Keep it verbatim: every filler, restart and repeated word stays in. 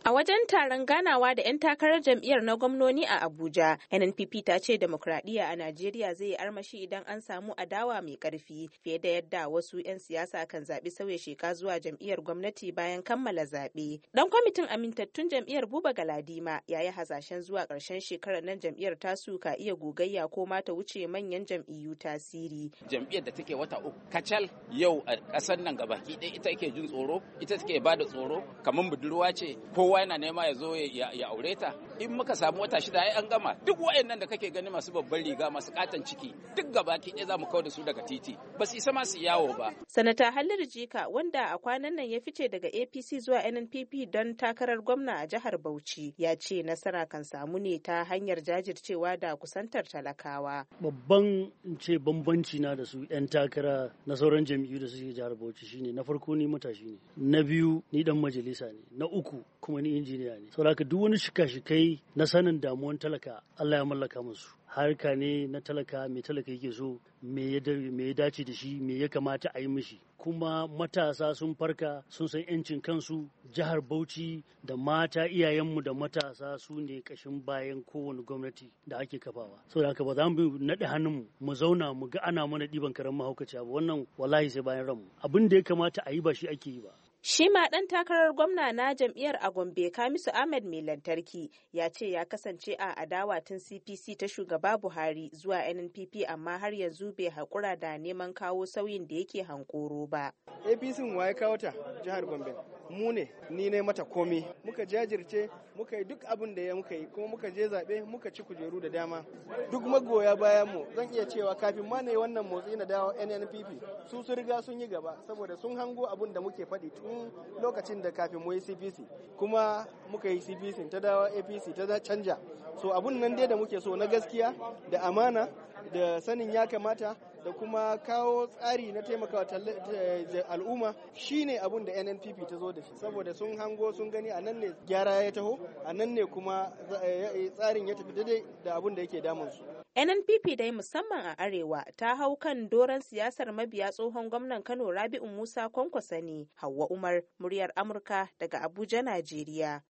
A wajen taron ganawa da 'yan takarar jam'iyyar na gwamnoni a Abuja, N N P P ta ce demokradiyya a Najeriya zai yi armashi idan an samu adawa mai ƙarfi fiye da yadda wasu 'yan siyasa kan zaɓi sauya sheka zuwa jam'iyyar gwamnati bayan kammala zaɓe. Dan kwamitin amintattun jam'iyyar Buba Galadima ya yi hasashen zuwa ƙarshen shekarar nan jam'iyyar tasu ka iya gogayya ko ma ta wuce manyan jam'iyyu tasiri. Jam'iyyar da take wata uku kacal yau a ƙasar nan gabaki ɗaya ita ke jin tsoro, ita take ba da tsoro kamar budurwa ce ko kowa yana nema ya zo ya aure ta. In muka samu wata shida ai an gama duk wayannan da kake gani masu babban riga masu katon ciki duk gabaki ɗaya zamu kawo da su daga titi ba su isa masu yawo ba. Sanata Halliru Jika wanda a kwanan nan ya fice daga A P C zuwa N N P P don takarar gwamna a jihar Bauchi ya ce nasara kan samu ne ta hanyar jajircewa da kusantar talakawa. Babban in ce bambanci na da su 'yan takara na sauran jam'iyyu da suke jihar Bauchi shine na farko ni matashi ne, na biyu ni dan majalisa ne, na uku kuma ni injiniya ne. Saboda duk wani shika-shikai na sanin damuwan talaka Allah ya mallaka musu. Harka ne na talaka, mai talaka yake so, me ya dace da shi, me ya kamata a yi mishi. Kuma matasa sun farka sun san 'yancin kansu. Jihar Bauchi da mata iyayenmu da matasa su ne kashin bayan kowane gwamnati da ake kafawa. Saboda haka ba za mu naɗe hannunmu mu zauna mu ga ana mana ɗiban karen mahaukaci ba, wannan wallahi sai bayan ranmu. Abin da ya kamata a yi ba shi ake yi ba. Shi ma ɗan takarar gwamna na jam'iyyar a Gombe Kamisu Ahmed mai lantarki ya ce ya kasance a adawa tun C P C ta shugaba Buhari zuwa N N P P amma har yanzu bai haƙura da neman kawo sauyin da yake hankoro ba. A P C waye kawo ta jihar Gombe? Mu ne, ni ne mata komi. Muka jajirce, muka yi duk abin da ya muka yi, kuma muka je zaɓe muka ci kujeru da dama. Duk magoya bayan mu zan iya cewa kafin ma ne wannan motsi na dawo N N P P su su riga sun yi gaba saboda sun hango abin da muke faɗi tun lokacin da kafin mu yi C P C kuma muka yi C P C ta dawo A P C ta canja. So abun nan dai da muke so na gaskiya da amana da sanin ya kamata da kuma kawo tsari na taimakawa al'umma shine abun da N N P P ta zo da shi saboda sun hango sun gani a nan ne gyara ya taho a nan ne kuma tsarin ya tafi daidai da abun da yake damunsu. N N P P dai musamman a Arewa ta hau kan doron siyasar mabiya tsohon gwamnan Kano Rabi'u Musa Kwankwasa ne. Hauwa Umar, muryar Amurka daga Abuja, Najeriya.